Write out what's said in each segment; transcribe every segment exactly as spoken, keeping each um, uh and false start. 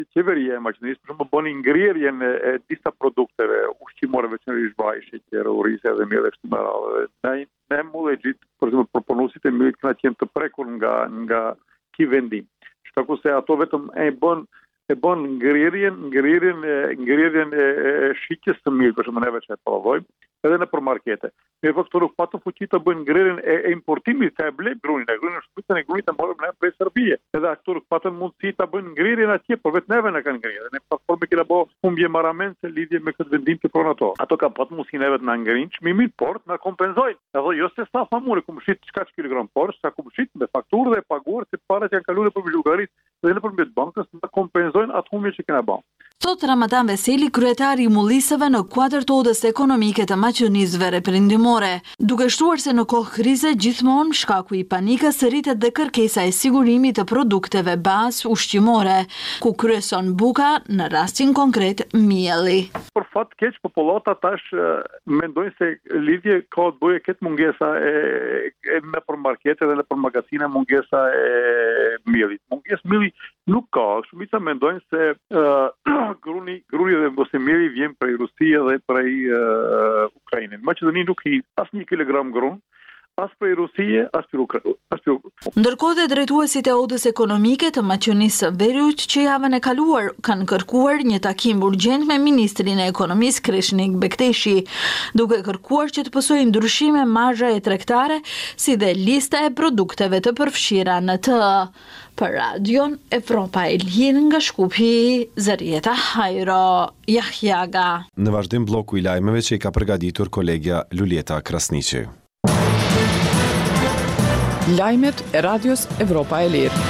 Qeveria e Maqedonisë për shembull bën ngrirjen e disa produkteve ushqimore veçanërisht vaj, sheqer, orrizë dhe miell kështu me radhë. Ne ne mulejit për shembull proponuesit e millit kanë qenë të prekur nga nga ky vendim. Shkaku se ato vetëm e bën e bën ngrirjen, ngrirjen, ngrirjen e, e shitjes së millit, për shembull neve që e provojmë edhe në përmarkete. Mirë po këto nuk patën fuqi të bëjnë ngrirjen e, e importimit, të e blej grunin, e grunin shpytën e grunit e morëm ne prej Serbie. Edhe këto nuk patën mundësi të bëjnë ngrirjen atje, por vetë neve në kanë ngrirjen. Ne platformë kena bë humbje marramense lidhje me këtë vendim të pronë ato. Ato kanë patën mundësi neve të na ngrinë çmimin, por na kompenzojnë. Edhe jo se sa famure ku mshit çka kilogram, por sa ku mshit me fakturë dhe paguar se parat janë kaluar për zhugaritë dhe nëpërmjet bankës na kompenzojnë atë humbje që kena bën. Thot Ramadan Veseli, kryetari i mullisëve në kuadërtodës ekonomike të Maqedonisë Perëndimore, duke shtuar se në kohë krize gjithmonë shkaku i panikës rritet dhe kërkesa e sigurimit të produkteve bazë ushqimore, ku kryeson buka, në rastin konkret mielli. Për fat keq popullata tash mendojnë se lidhje ka të bëjë këtë mungesa e, e në përmarkete dhe në për magazine mungesa e miellit. Mungesë mielli nuk ka, shumica mendojnë se uh, gruni, gruni dhe mbosimiri vjen prej Rusie dhe prej uh, Ukrainën. Maqedoni nuk i as një kilogram grun, as prej Rusie, as prej Ukrainës. Ndërkohë dhe drejtuesit e odës ekonomike të Maqedonisë së Veriut që javën e kaluar kanë kërkuar një takim urgjent me ministrin e ekonomisë Krishnik Bekteshi, duke kërkuar që të pësojë ndryshime marrë e tregtare, si dhe lista e produkteve të përfshira në të. Për radion Evropa e Lirë nga Shkupi, Zërieta Hajro, Jahjaga. Në vazhdim bloku i lajmeve që i ka përgatitur kolegja Lulieta Krasniqi. Lajmet e radios Evropa e Lirë.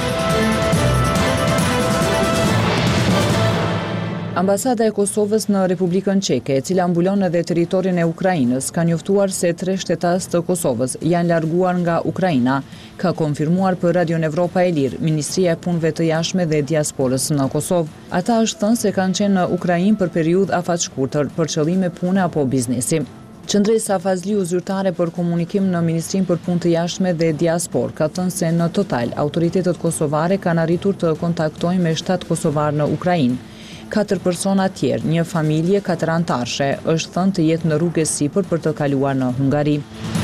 Ambasada e Kosovës në Republikën Çeke, e cila mbulon edhe territorin e Ukrainës, ka njoftuar se tre shtetas të Kosovës janë larguar nga Ukraina, ka konfirmuar për Radion Evropa e Lirë Ministria e Punëve të Jashtme dhe Diasporës në Kosovë. Ata është thënë se kanë qenë në Ukrainë për periudhë afatshkurtër për qëllime pune apo biznesi. Qëndresa Fazliu, zyrtare për komunikim në Ministrinë për Punë të Jashtme dhe Diasporë, ka thënë se në total autoritetet kosovare kanë arritur të kontaktojnë me shtat kosovar në Ukrainë. Katër persona tjerë, një familje katër anëtarshe, është thënë të jetë në rrugë sipër për të kaluar në Hungari.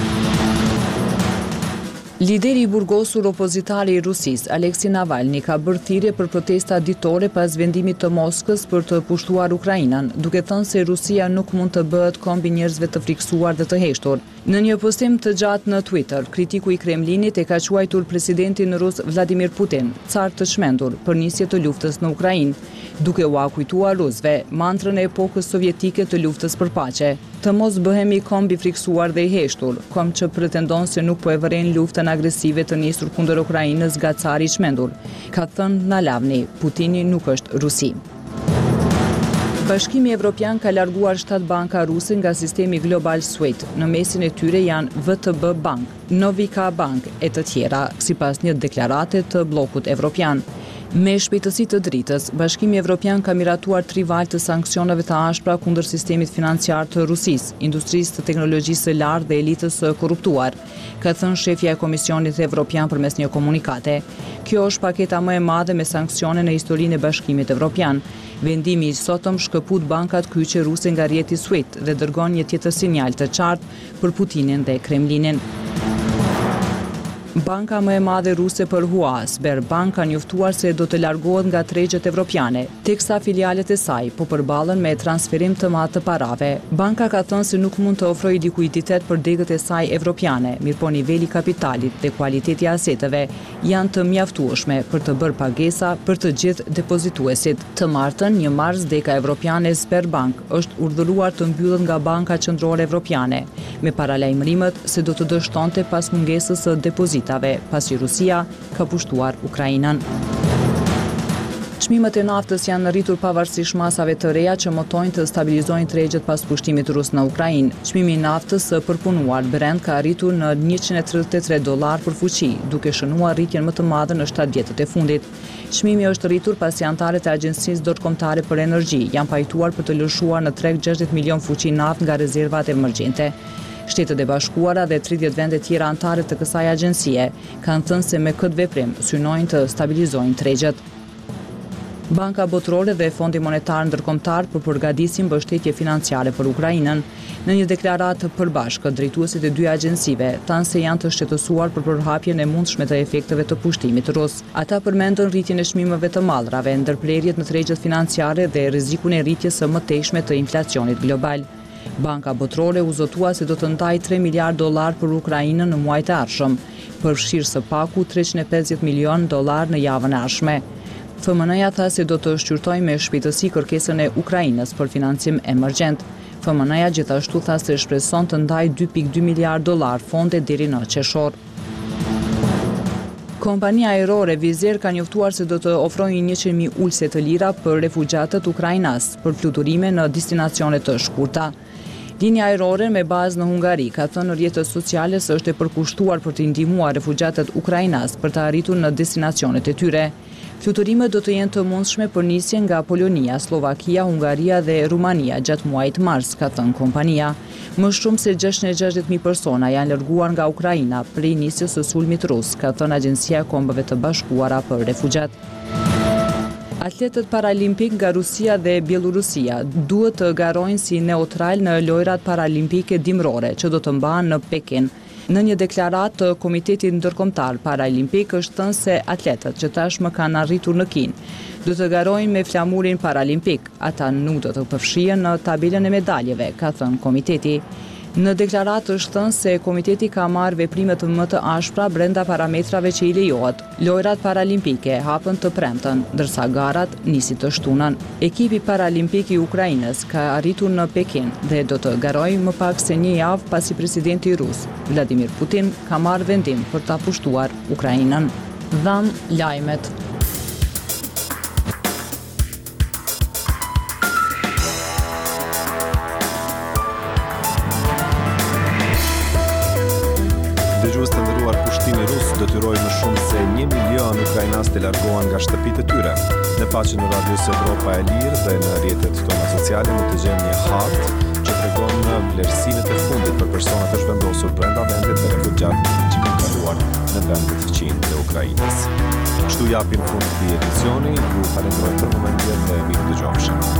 Lideri i burgosur opozitari i Rusisë, Aleksej Navalny, ka bërë thirrje për protesta ditore pas vendimit të Moskës për të pushtuar Ukrainën, duke thënë se Rusia nuk mund të bëhet kombi njerëzve të friksuar dhe të heshtur. Në një postim të gjatë në Twitter, kritiku i Kremlinit e ka quajtur presidentin rus Vladimir Putin car të çmendur për nisje të luftës në Ukrainë, duke u akujtuar rusëve mantrën e epokës sovjetike të luftës për paqe. Të mos bëhemi kombi friksuar dhe i heshtur, kom që pretendon se nuk po e vëren luftën agresive të nisur kundër Ukrainës nga cari i çmendur, ka thënë Navalny, Putini nuk është Rusi. Bashkimi Evropian ka larguar shtat banka ruse nga sistemi global SWIFT. Në mesin e tyre janë V T B Bank, Novika Bank e të tjera, sipas një deklarate të bllokut evropian. Me shpejtësi të dritës, Bashkimi Evropian ka miratuar tri valë të sanksioneve të ashpra kundër sistemit financiar të Rusisë, industrisë të teknologjisë së lartë dhe elitës së korruptuar, ka thënë shefja e Komisionit Evropian përmes një komunikate. Kjo është paketa më e madhe me sanksione në historinë e Bashkimit Evropian. Vendimi i sotëm shkëput bankat kyçe ruse nga rrjeti SWIFT dhe dërgon një tjetër sinjal të qartë për Putinin dhe Kremlinin. Banka më e madhe ruse për Hua, Sberbank, ka njoftuar se do të largohet nga tregjet evropiane, teksa filialet e saj po përballen me transferim të madh të parave. Banka ka thënë se nuk mund të ofrojë likuiditet për degët e saj evropiane, mirëpo niveli i kapitalit dhe kualiteti i aseteve janë të mjaftueshme për të bërë pagesa për të gjithë depozituesit. Të martën, një mars deka evropiane Sberbank është urdhëruar të mbyllet nga Banka Qendrore Evropiane, me paralajmërimet se do të dështonte pas mungesës së depozitave, pasi Rusia ka pushtuar Ukrainën. Çmimet e naftës janë rritur pavarësisht masave të reja që motojnë të stabilizojnë tregjet pas pushtimit rus në Ukrainë. Çmimi i naftës së përpunuar Brent ka arritur në njëqind e tridhjetë e tre dollar për fuqi, duke shënuar rritjen më të madhe në shtatë vjetët e fundit. Çmimi është rritur pasi anëtarët e Agjencisë Ndërkombëtare për Energji janë pajtuar për të lëshuar në treg gjashtëdhjetë milion fuqi naftë nga rezervat emergjente. Shtetet e Bashkuara dhe tridhjetë vende tjera anëtare të kësaj agjencie kanë thënë se me këtë veprim synojnë të stabilizojnë tregjet. Banka Botërore dhe Fondi Monetar Ndërkombëtar po përgatisin mbështetje financiare për Ukrainën. Në një deklaratë përbashkët, drejtuesit e dy agjencive thanë se janë të shqetësuar për përhapjen e mundshme të efekteve të pushtimit rus. Ata përmendën rritjen e çmimeve të mallrave, ndërprerjet në tregjet financiare dhe rrezikun e rritjes së mëtejshme të inflacionit global. Banka Botërore u zotua se do të ndajë tre miliardë dollar për Ukrainën në muajt e ardhshëm, përfshirë së paku treqind e pesëdhjetë milion dollar në javën e ardhshme. F M N-ja tha se do të shqyrtojë me shpejtësi kërkesën e Ukrainës për financim emergjent. F M N-ja gjithashtu tha se shpreson të ndajë dy pikë dy miliardë dollar fonde deri në qershor. Kompania ajrore Wizz Air ka njoftuar se do të ofrojë njëqind mijë ulse të lira për refugjatët ukrainas për fluturime në destinacione të shkurta. Linja ajrore me bazë në Hungari ka thënë në rrjetet sociale se është e përkushtuar për të ndihmuar refugjatët ukrainas për të arritur në destinacionet e tyre. Fluturimet do të jenë të mundshme për nisjen nga Polonia, Slovakia, Hungaria dhe Rumania gjatë muajit mars, ka thënë kompania. Më shumë se gjashtëdhjetë e gjashtëdhjetë mijë persona janë larguar nga Ukraina prej nisjes së sulmit rus, ka thënë Agjencia e Kombeve të Bashkuara për Refugjat. Atletët paralimpik nga Rusia dhe Bielorusia duhet të garojnë si neutral në lojrat paralimpike dimrore që do të mbahen në Pekin. Në një deklaratë të Komitetit Ndërkombëtar Paralimpik është thënë se atletët që tashmë kanë arritur në Kinë do të garojnë me flamurin paralimpik. Ata nuk do të përfshihen në tabelën e medaljeve, ka thënë komiteti. Në deklaratë është thënë se komiteti ka marrë veprime më të ashpra brenda parametrave që i lejohet. Lojrat paralimpike hapen të premten, ndërsa garat nisin të shtunën. Ekipi paralimpik i Ukrainës ka arritur në Pekin dhe do të garojë më pak se një javë pasi presidenti rus, Vladimir Putin, ka marrë vendim për ta pushtuar Ukrainën. Dhan lajmet. Dëgjues të nderuar, pushtimi rus detyroi më shumë se një milion ukrainas të largohen nga shtëpitë e tyre. Në faqen e Radios Evropa e Lirë dhe në rrjetet tona sociale mund të gjeni një hartë që tregon vlerësimet e fundit për personat e zhvendosur brenda vendit dhe refugjat që kanë kaluar në vendet fëqin të Ukrainës. Kështu japim fund këtij edicioni, ju falenderoj për momentin dhe mirë dëgjofshim.